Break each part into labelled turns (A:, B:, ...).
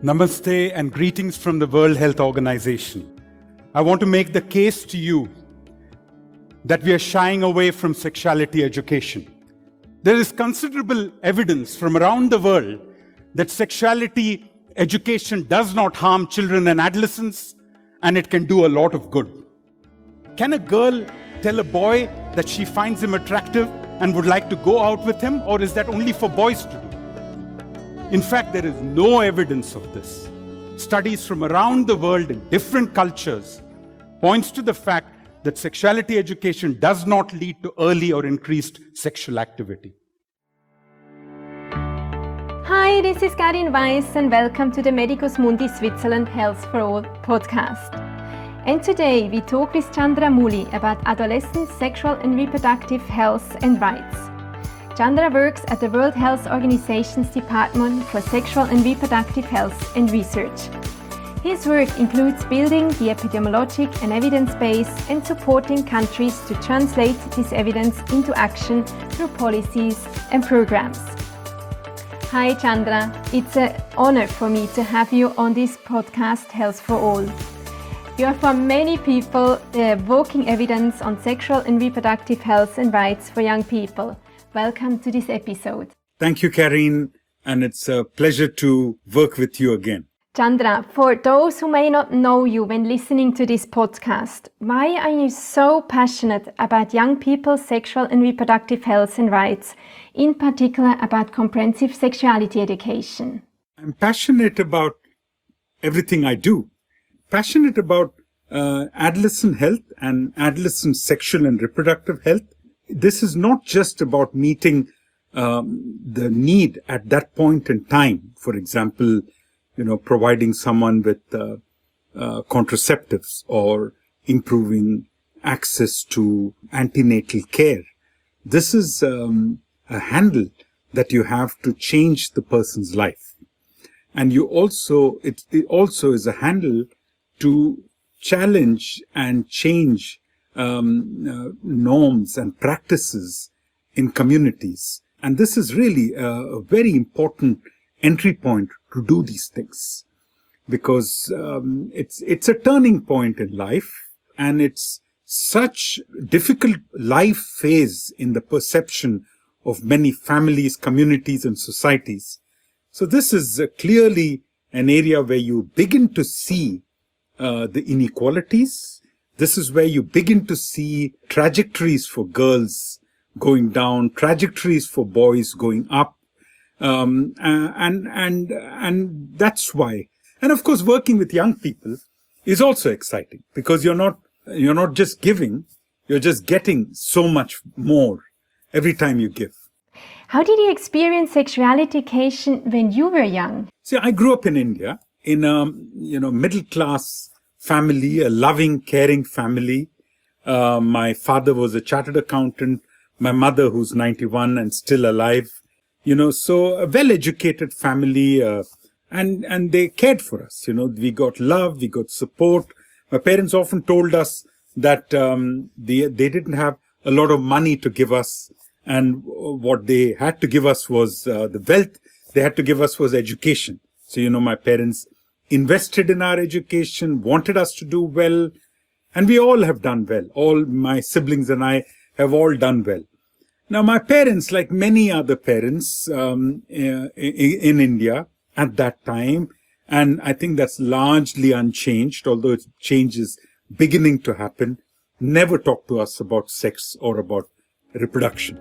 A: Namaste and greetings from the World Health Organization. I want to make the case to you that we are shying away from sexuality education. There is considerable evidence from around the world that sexuality education does not harm children and adolescents, and it can do a lot of good. Can a girl tell a boy that she finds him attractive and would like to go out with him, or is that only for boys to do? In fact, there is no evidence of this. Studies from around the world in different cultures points to the fact that sexuality education does not lead to early or increased sexual activity.
B: Hi, this is Karin Weiss and welcome to the Medicus Mundi Switzerland Health for All podcast. And today we talk with Chandra Muli about adolescent sexual and reproductive health and rights. Chandra works at the World Health Organization's Department for Sexual and Reproductive Health and Research. His work includes building the epidemiologic and evidence base and supporting countries to translate this evidence into action through policies and programs. Hi Chandra, it's an honor for me to have you on this podcast Health for All. You are for many people evoking evidence on sexual and reproductive health and rights for young people. Welcome to this episode.
A: Thank you, Karin, and it's a pleasure to work with you again.
B: Chandra, for those who may not know you when listening to this podcast, why are you so passionate about young people's sexual and reproductive health and rights, in particular about comprehensive sexuality education?
A: I'm passionate about everything I do. Passionate about adolescent health and adolescent sexual and reproductive health. This is not just about meeting the need at that point in time. For example, providing someone with contraceptives or improving access to antenatal care. This is a handle that you have to change the person's life. And it also is a handle to challenge and change norms and practices in communities. And this is really a very important entry point to do these things, because it's a turning point in life, and it's such difficult life phase in the perception of many families, communities, and societies. So this is clearly an area where you begin to see the inequalities. This is where you begin to see trajectories for girls going down, trajectories for boys going up. And that's why. And of course, working with young people is also exciting, because you're not just giving, you're just getting so much more every time you give.
B: How did you experience sexuality education when you were young?
A: See, I grew up in India in a middle class family, a loving, caring family. My father was a chartered accountant. My mother, who's 91 and still alive. So a well-educated family, and they cared for us. We got love, we got support. My parents often told us that they didn't have a lot of money to give us, and what they had to give us was the wealth they had to give us was education. So, my parents invested in our education, wanted us to do well, and we all have done well. All my siblings and I have all done well. Now, my parents, like many other parents in India at that time, and I think that's largely unchanged, although change is beginning to happen, never talked to us about sex or about reproduction.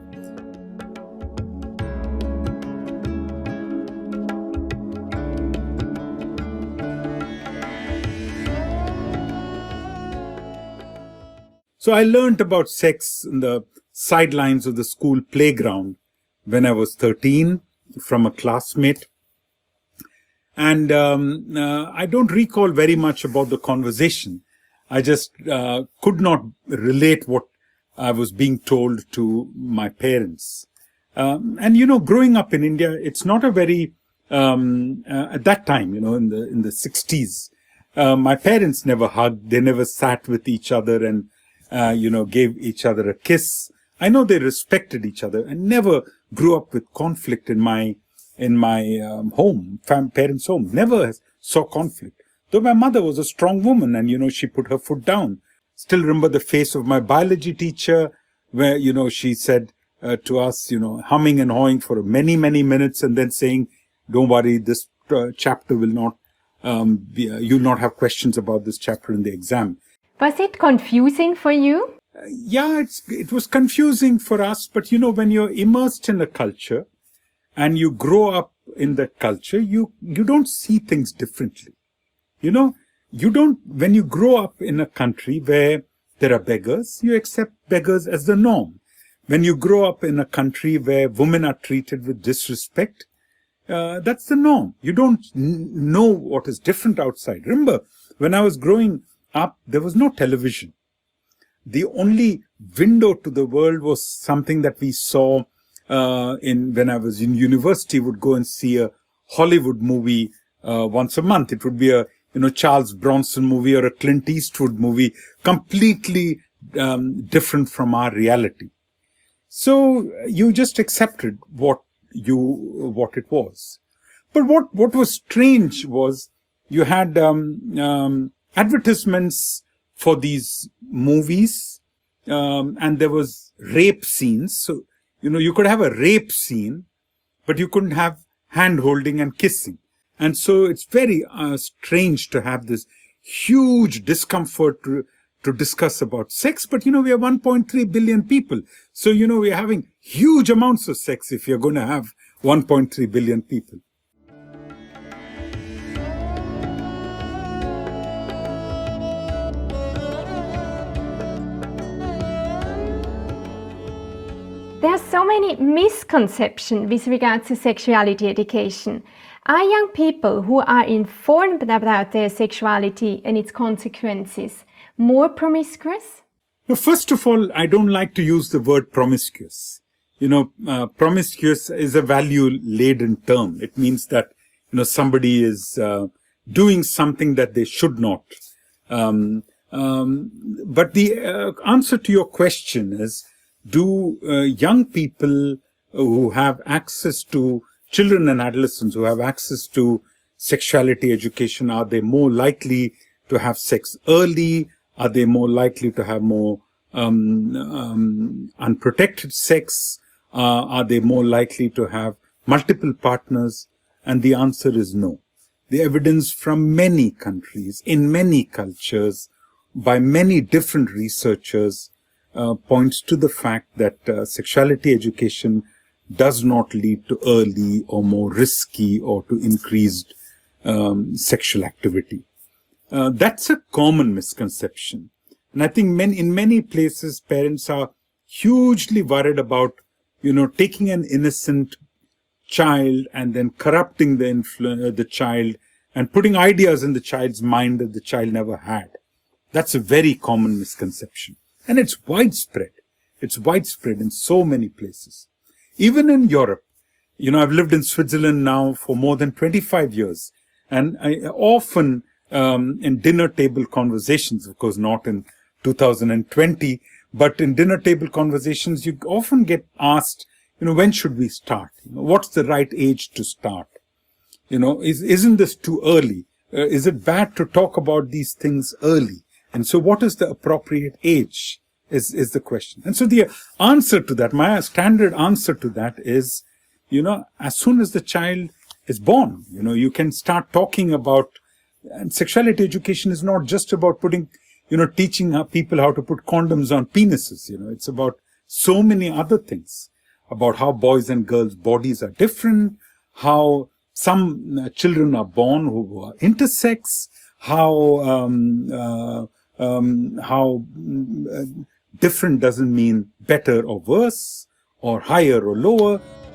A: So I learned about sex in the sidelines of the school playground when I was 13 from a classmate. And I don't recall very much about the conversation. I just could not relate what I was being told to my parents. And growing up in India, it's not a very, at that time, in the 60s, my parents never hugged, they never sat with each other and gave each other a kiss. I know they respected each other and never grew up with conflict in my home, parents' home. Never saw conflict. Though my mother was a strong woman and, she put her foot down. Still remember the face of my biology teacher where, she said to us, humming and hawing for many, many minutes and then saying, don't worry, this chapter will not, you'll not have questions about this chapter in the exam.
B: Was it confusing for you?
A: Yeah, it was confusing for us, but when you're immersed in a culture and you grow up in that culture, you don't see things differently. When you grow up in a country where there are beggars, you accept beggars as the norm. When you grow up in a country where women are treated with disrespect, that's the norm. You don't know what is different outside. Remember, when I was growing up, there was no television. The only window to the world was something that we saw when I was in university. Would go and see a Hollywood movie once a month. It would be a Charles Bronson movie or a Clint Eastwood movie, completely different from our reality. So you just accepted what it was. But what was strange was you had advertisements for these movies, and there was rape scenes. So, you could have a rape scene, but you couldn't have hand holding and kissing. And so it's very strange to have this huge discomfort to discuss about sex. But, we are 1.3 billion people. So, we are having huge amounts of sex if you're going to have 1.3 billion people.
B: There are so many misconceptions with regard to sexuality education. Are young people who are informed about their sexuality and its consequences more promiscuous?
A: Well, first of all, I don't like to use the word promiscuous. Promiscuous is a value-laden term. It means that, somebody is doing something that they should not. But the answer to your question is, do young people who have access to children and adolescents who have access to sexuality education, are they more likely to have sex early? Are they more likely to have more unprotected sex? Are they more likely to have multiple partners? And the answer is no. The evidence from many countries, in many cultures, by many different researchers, points to the fact that sexuality education does not lead to early or more risky or to increased sexual activity. That's a common misconception. And I think in many places, parents are hugely worried about, taking an innocent child and then corrupting the child and putting ideas in the child's mind that the child never had. That's a very common misconception. And it's widespread. It's widespread in so many places. Even in Europe, I've lived in Switzerland now for more than 25 years. And I often, in dinner table conversations, of course not in 2020, but in dinner table conversations, you often get asked, when should we start? What's the right age to start? Isn't this too early? Is it bad to talk about these things early? And so what is the appropriate age is the question. And so the answer to that, my standard answer to that is, as soon as the child is born, you can start talking about, and sexuality education is not just about teaching people how to put condoms on penises. It's about so many other things, about how boys and girls' bodies are different, how some children are born who are intersex, how different doesn't mean better or worse, or higher or lower.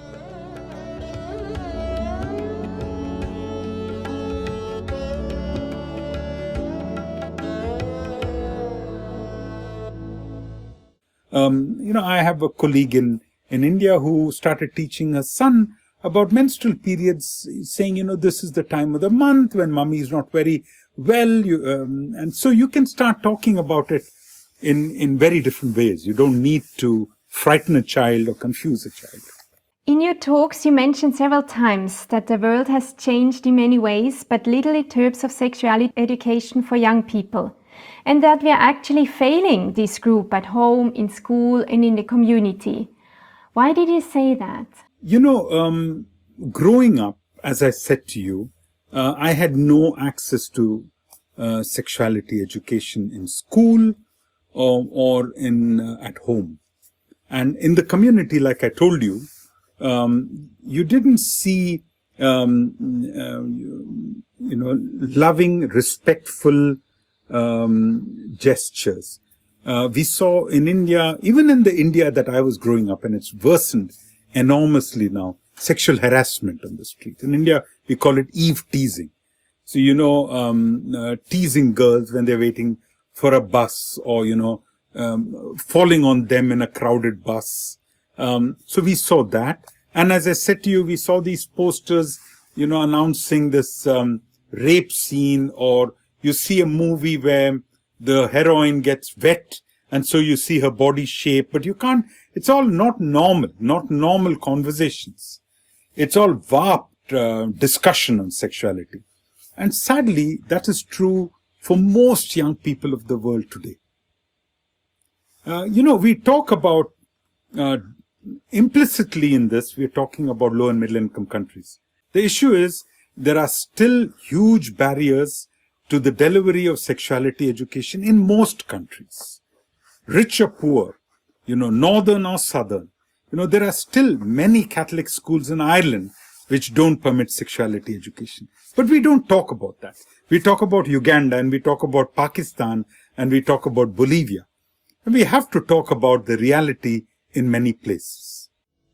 A: I have a colleague in India who started teaching her son about menstrual periods, saying, this is the time of the month when mommy is not very well. And so you can start talking about it in very different ways. You don't need to frighten a child or confuse a child.
B: In your talks, you mentioned several times that the world has changed in many ways, but little in terms of sexuality education for young people, and that we are actually failing this group at home, in school, and in the community. Why did you say that?
A: Growing up, as I said to you, I had no access to sexuality education in school or in at home. And in the community, like I told you, you didn't see, loving, respectful gestures. We saw in India, even in the India that I was growing up, and it's worsened enormously now, sexual harassment on the street. In India, we call it eve teasing. So, teasing girls when they're waiting for a bus or, falling on them in a crowded bus. So we saw that. And as I said to you, we saw these posters, announcing this rape scene, or you see a movie where the heroine gets wet and so you see her body shape, but you can't, it's all not normal conversations. It's all warped discussion on sexuality. And sadly, that is true for most young people of the world today. We talk about, implicitly in this, we're talking about low and middle income countries. The issue is there are still huge barriers to the delivery of sexuality education in most countries. Rich or poor, northern or southern. There are still many Catholic schools in Ireland which don't permit sexuality education. But we don't talk about that. We talk about Uganda, and we talk about Pakistan, and we talk about Bolivia. And we have to talk about the reality in many places.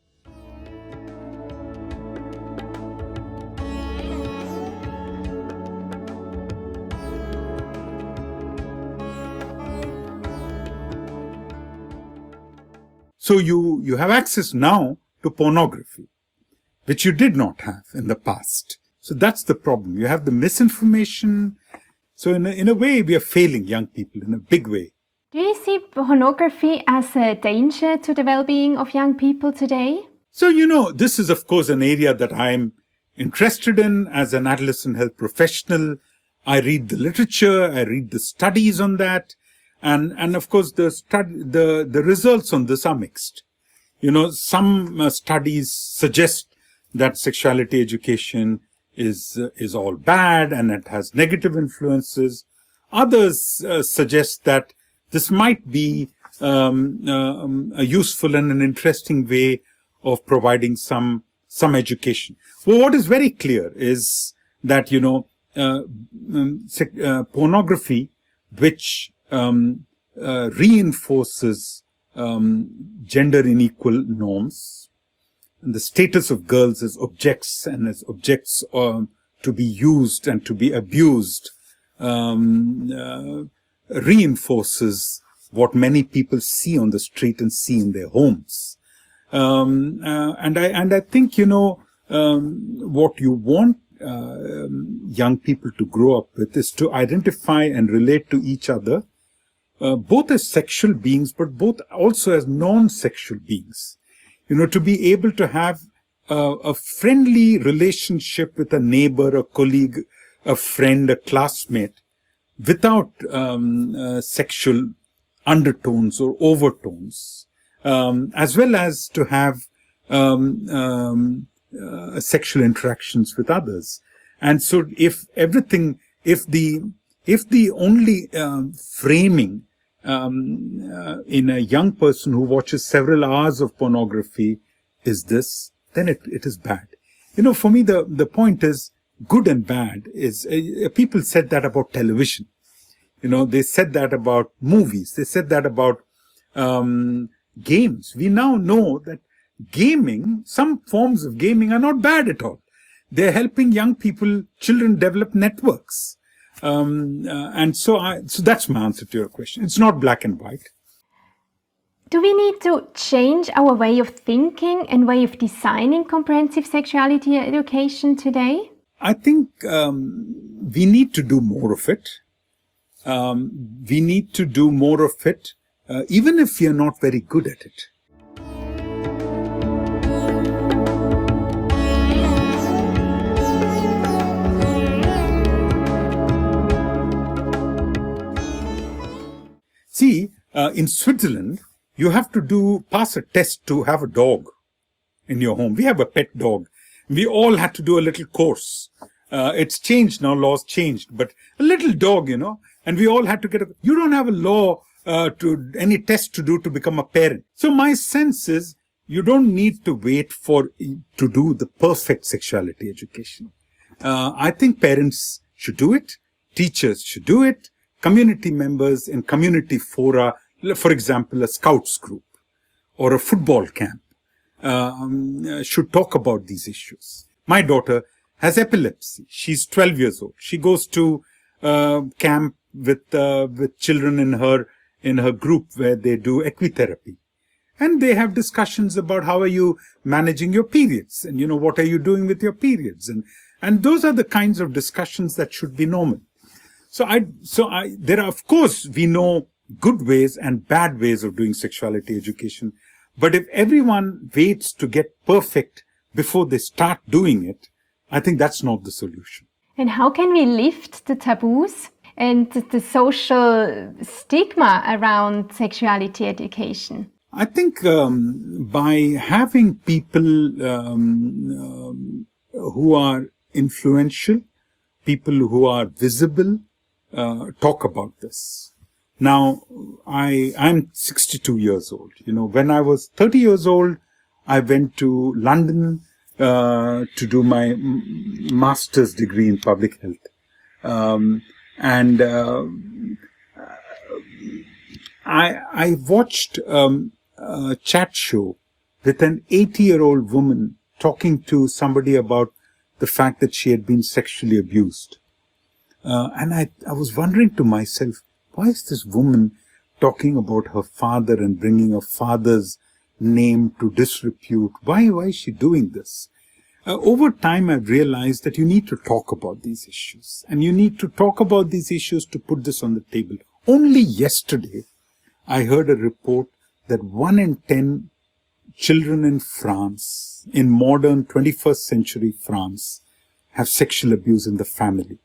A: So you have access now to pornography, which you did not have in the past. So that's the problem. You have the misinformation. So in a way, we are failing young people in a big way.
B: Do you see pornography as a danger to the well-being of young people today?
A: So, this is, of course, an area that I'm interested in as an adolescent health professional. I read the literature, I read the studies on that. And of course, the results on this are mixed. Some studies suggest that sexuality education is all bad and it has negative influences. Others suggest that this might be a useful and an interesting way of providing some education. Well, what is very clear is that, pornography, which reinforces gender unequal norms, and the status of girls as objects and as objects to be used and to be abused, reinforces what many people see on the street and see in their homes. And I think, what you want young people to grow up with is to identify and relate to each other, both as sexual beings, but both also as non-sexual beings. To be able to have a friendly relationship with a neighbor, a colleague, a friend, a classmate, without sexual undertones or overtones, as well as to have sexual interactions with others. And so if the only framing in a young person who watches several hours of pornography is this, then it is bad. For me, the point is good and bad is, people said that about television. They said that about movies. They said that about games. We now know that some forms of gaming are not bad at all. They're helping young children develop networks. And so that's my answer to your question. It's not black and white.
B: Do we need to change our way of thinking and way of designing comprehensive sexuality education today?
A: I think we need to do more of it. We need to do more of it, even if we are not very good at it. in Switzerland, you have to pass a test to have a dog in your home. We have a pet dog. We all had to do a little course. It's changed now, laws changed, but a little dog, and we all had to you don't have a law any test to do to become a parent. So my sense is you don't need to wait to do the perfect sexuality education. I think parents should do it. Teachers should do it. Community members in community fora, for example, a scouts group or a football camp, should talk about these issues. My daughter has epilepsy. She's 12 years old. She goes to camp with children in her group where they do equitherapy. And they have discussions about how are you managing your periods and, what are you doing with your periods? And those are the kinds of discussions that should be normal. There are, of course, we know good ways and bad ways of doing sexuality education. But if everyone waits to get perfect before they start doing it, I think that's not the solution.
B: And how can we lift the taboos and the social stigma around sexuality education?
A: I think by having people who are influential, people who are visible, talk about this. Now, I'm 62 years old. When I was 30 years old, I went to London to do my master's degree in public health. I watched a chat show with an 80-year-old woman talking to somebody about the fact that she had been sexually abused. And I was wondering to myself, why is this woman talking about her father and bringing her father's name to disrepute? Why is she doing this? Over time, I've realized that you need to talk about these issues. And you need to talk about these issues to put this on the table. Only yesterday, I heard a report that 1 in 10 children in France, in modern 21st century France, have sexual abuse in the family.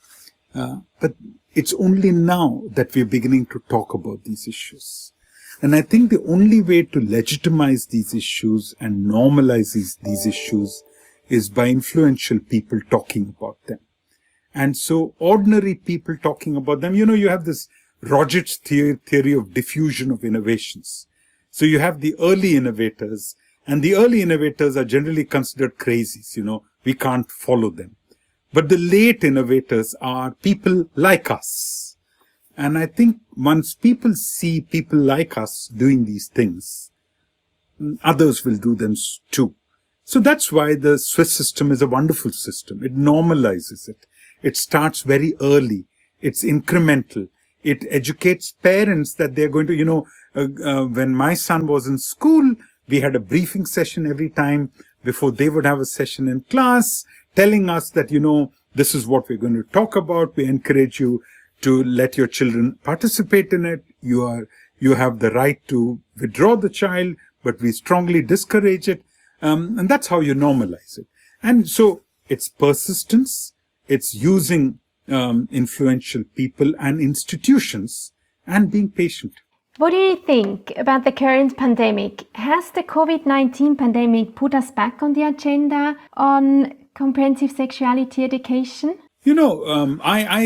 A: But it's only now that we're beginning to talk about these issues. And I think the only way to legitimize these issues and normalize these issues is by influential people talking about them. And so ordinary people talking about them, you have this Rogers theory of diffusion of innovations. So you have the early innovators, and the early innovators are generally considered crazies, we can't follow them. But the late innovators are people like us. And I think once people see people like us doing these things, others will do them too. So that's why the Swiss system is a wonderful system. It normalizes it. It starts very early. It's incremental. It educates parents that they're going to, when my son was in school, we had a briefing session every time before they would have a session in class, telling us that, this is what we're going to talk about. We encourage you to let your children participate in it. You have the right to withdraw the child, but we strongly discourage it. And that's how you normalize it. And so it's persistence. It's using influential people and institutions and being patient.
B: What do you think about the current pandemic? Has the COVID-19 pandemic put us back on the agenda on comprehensive sexuality education?
A: I'm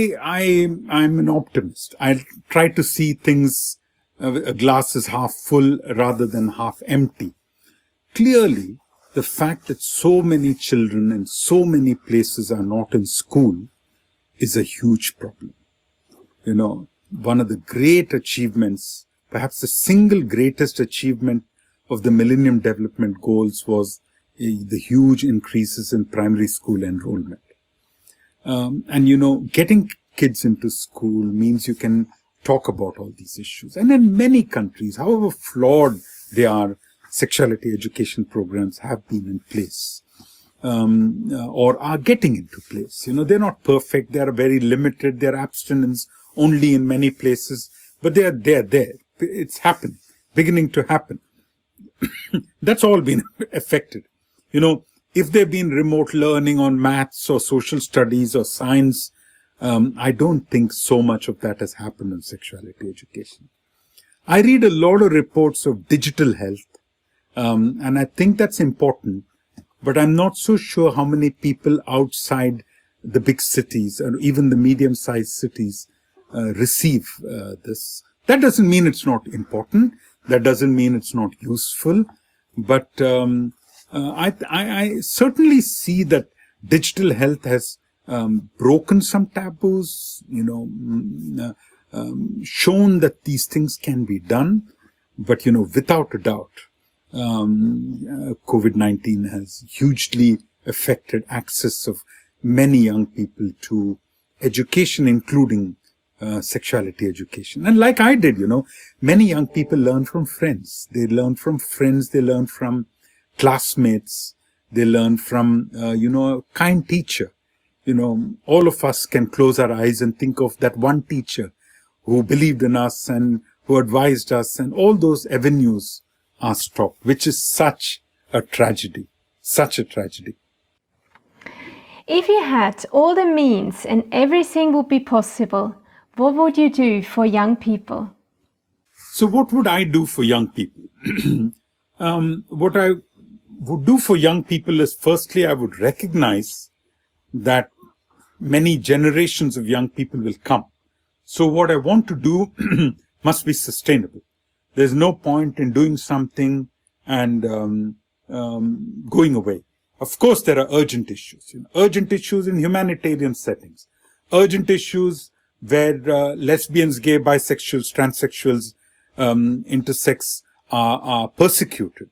A: an optimist. I try to see things, a glass is half full rather than half empty. Clearly, the fact that so many children in so many places are not in school is a huge problem. One of the great achievements, perhaps the single greatest achievement of the Millennium Development Goals was the huge increases in primary school enrollment. Getting kids into school means you can talk about all these issues. And in many countries, however flawed they are, sexuality education programs have been in place or are getting into place. They're not perfect. They are very limited. They're abstinence only in many places, but they're there. It's happening, beginning to happen. That's all been affected. If there've been remote learning on maths or social studies or science, I don't think so much of that has happened in sexuality education. I read a lot of reports of digital health, and I think that's important, but I'm not so sure how many people outside the big cities or even the medium-sized cities receive this. That doesn't mean it's not important. That doesn't mean it's not useful. But I certainly see that digital health has broken some taboos, shown that these things can be done. But, without a doubt, COVID-19 has hugely affected access of many young people to education, including sexuality education. And like I did, many young people learn from friends. They learn from friends. They learn from classmates. They learn from, a kind teacher. All of us can close our eyes and think of that one teacher who believed in us and who advised us, and all those avenues are stopped, which is such a tragedy. Such a tragedy.
B: If you had all the means and everything would be possible, what would you do for young people?
A: So what would I do for young people? What I would do for young people is, firstly, I would recognize that many generations of young people will come. So what I want to do must be sustainable. There's no point in doing something and going away. Of course, there are urgent issues. Urgent issues in humanitarian settings. Urgent issues where lesbians, gay, bisexuals, transsexuals, intersex are persecuted.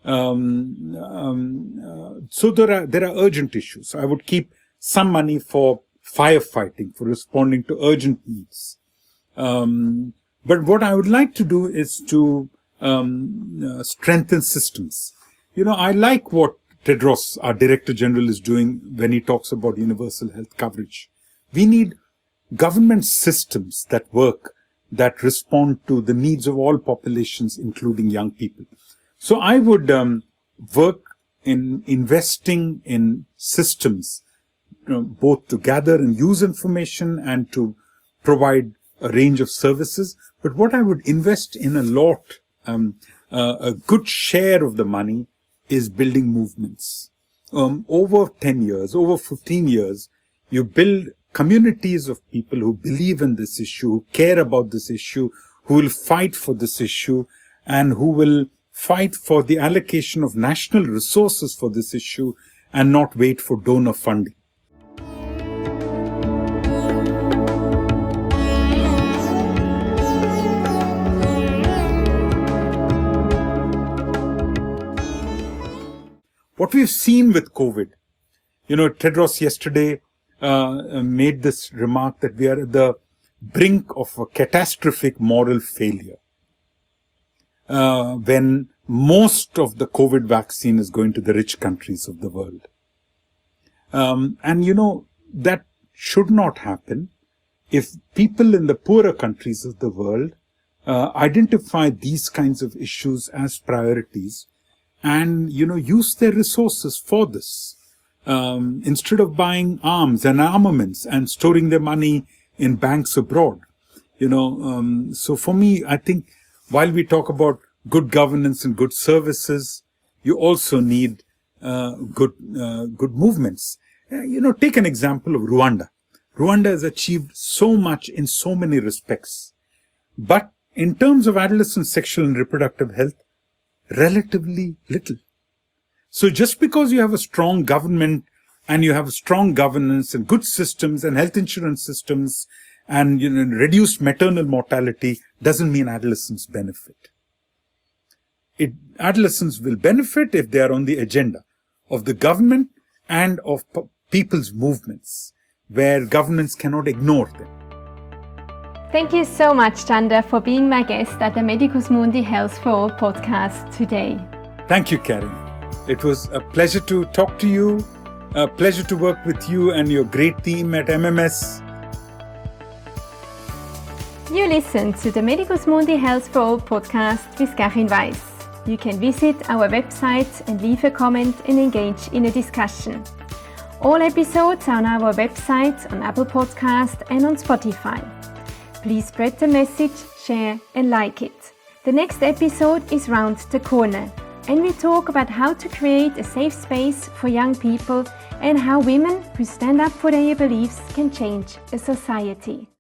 A: So there are urgent issues. I would keep some money for firefighting, for responding to urgent needs. But what I would like to do is to strengthen systems. I like what Tedros, our Director General, is doing when he talks about universal health coverage. We need government systems that work, that respond to the needs of all populations, including young people. So I would work in investing in systems, both to gather and use information and to provide a range of services. But what I would invest in a lot, a good share of the money, is building movements. Over 10 years, over 15 years, you build communities of people who believe in this issue, who care about this issue, who will fight for this issue, and who will fight for the allocation of national resources for this issue and not wait for donor funding. What we've seen with COVID, Tedros yesterday made this remark that we are at the brink of a catastrophic moral failure when most of the COVID vaccine is going to the rich countries of the world. That should not happen if people in the poorer countries of the world identify these kinds of issues as priorities and, use their resources for this. Instead of buying arms and armaments and storing their money in banks abroad. So for me, I think while we talk about good governance and good services, you also need good movements. Take an example of Rwanda. Rwanda has achieved so much in so many respects. But in terms of adolescent sexual and reproductive health, relatively little. So just because you have a strong government and you have strong governance and good systems and health insurance systems and reduced maternal mortality doesn't mean adolescents benefit. Adolescents will benefit if they are on the agenda of the government and of people's movements, where governments cannot ignore them.
B: Thank you so much, Chandra, for being my guest at the Medicus Mundi Health for All podcast today.
A: Thank you, Karen. It was a pleasure to talk to you, a pleasure to work with you and your great team at MMS.
B: You listened to the Medicus Mundi Health for All podcast with Karin Weiss. You can visit our website and leave a comment and engage in a discussion. All episodes are on our website, on Apple Podcast and on Spotify. Please spread the message, share and like it. The next episode is round the corner, and we talk about how to create a safe space for young people and how women who stand up for their beliefs can change a society.